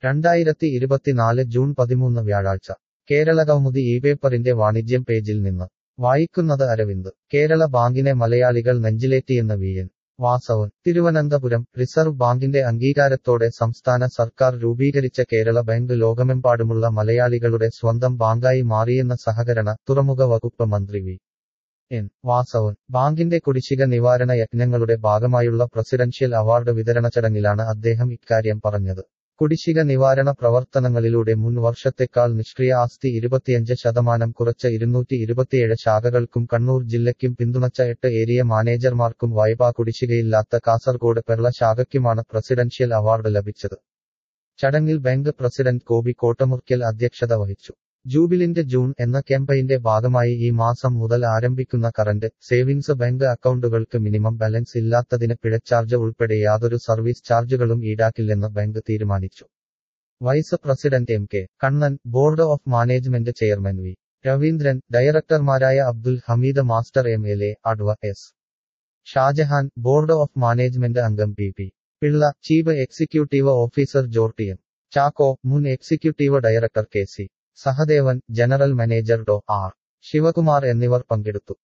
2024 June 13 വ്യാഴാഴ്ച കേരളകൗമുദി ഇപേപ്പറിന്റെ വാണിജ്യം പേജിൽ നിന്ന് വായിക്കുന്നത് അരവിന്ദ്. കേരള ബാങ്കിനെ മലയാളികൾ നെഞ്ചിലേറ്റിയെന്ന് വി.എൻ. വാസവൻ. തിരുവനന്തപുരം. റിസർവ് ബാങ്കിന്റെ അംഗീകാരത്തോടെ സംസ്ഥാന സർക്കാർ രൂപീകരിച്ച കേരള ബാങ്ക് ലോകമെമ്പാടുമുള്ള മലയാളികളുടെ സ്വന്തം ബാങ്കായി മാറിയെന്ന് സഹകരണ, തുറമുഖ വകുപ്പ് മന്ത്രി വി.എൻ. വാസവൻ. ബാങ്കിന്റെ കുടിശ്ശിക നിവാരണ യജ്ഞങ്ങളുടെ ഭാഗമായുള്ള പ്രസിഡൻഷ്യൽ അവാർഡ് വിതരണ ചടങ്ങിലാണ് അദ്ദേഹം ഇക്കാര്യം പറഞ്ഞത്. കുടിശ്ശിക നിവാരണ പ്രവർത്തനങ്ങളിലൂടെ മുൻ വർഷത്തെക്കാൾ നിഷ്ക്രിയ ആസ്തി 25% കുറച്ച 227 ശാഖകൾക്കും കണ്ണൂർ ജില്ലയ്ക്കും പിന്തുണച്ച 8 ഏരിയ മാനേജർമാർക്കും വായ്പാ കുടിശ്ശികയില്ലാത്ത കാസർഗോഡ് പെർള ശാഖയ്ക്കുമാണ് പ്രസിഡൻഷ്യൽ അവാർഡ് ലഭിച്ചത്. ചടങ്ങിൽ ബാങ്ക് പ്രസിഡന്റ് കോബി കോട്ടമുറിക്കൽ അധ്യക്ഷത വഹിച്ചു. ജൂബിലിന്റ് ജൂൺ എന്ന ക്യാമ്പയിന്റെ ഭാഗമായി ഈ മാസം മുതൽ ആരംഭിക്കുന്ന കറന്റ്, സേവിങ്സ് ബാങ്ക് അക്കൗണ്ടുകൾക്ക് മിനിമം ബാലൻസ് ഇല്ലാത്തതിന് പിഴച്ചാർജ് ഉൾപ്പെടെ യാതൊരു സർവീസ് ചാർജുകളും ഈടാക്കില്ലെന്ന് ബാങ്ക് തീരുമാനിച്ചു. Vice president M. K. Kannan, board of management chairman V. Raveendran, ഡയറക്ടർമാരായ അബ്ദുൽ ഹമീദ് മാസ്റ്റർ, എം.എൽ.എ. അഡ്വ. S. Shajahan, board of management അംഗം P. Pillai, chief executive officer Jorty M. Chacko, മുൻ executive director K. C. Sahadevan, general manager Dr. R. Sivakumar എന്നിവർ പങ്കെടുത്തു.